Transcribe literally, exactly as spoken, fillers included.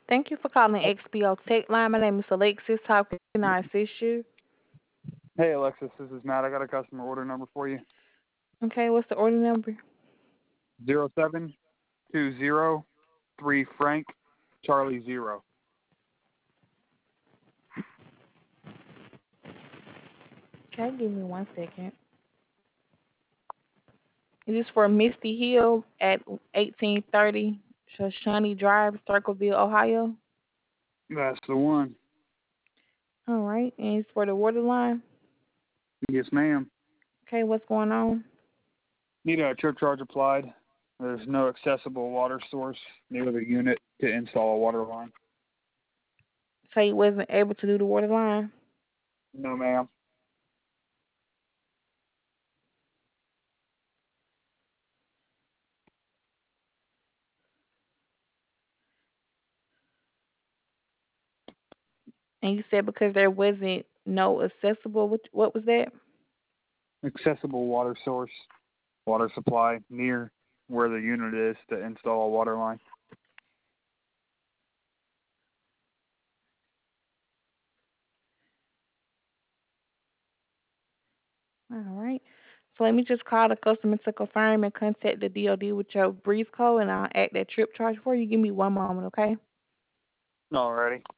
Thank you for calling X P O Tech Line. My name is Alexis. How can I assist you? Hey Alexis, this is Matt. I got a customer order number for you. Okay, what's the order number? Zero seven two zero three Frank Charlie zero. Okay, give me one second. It is for Misty Hill at eighteen thirty Shoshone Drive, Circleville, Ohio. That's the one. All right, and it's for the water line. Yes, ma'am. Okay, what's going on? Need a trip charge applied. There's no accessible water source near the unit to install a water line. So you wasn't able to do the water line? No, ma'am. And you said because there wasn't no accessible. What, what was that? Accessible water source, water supply near where the unit is to install a water line. All right. So let me just call the customer to confirm and contact the D O D with your breeze code, and I'll add that trip charge for you. Give me one moment, okay? Alrighty.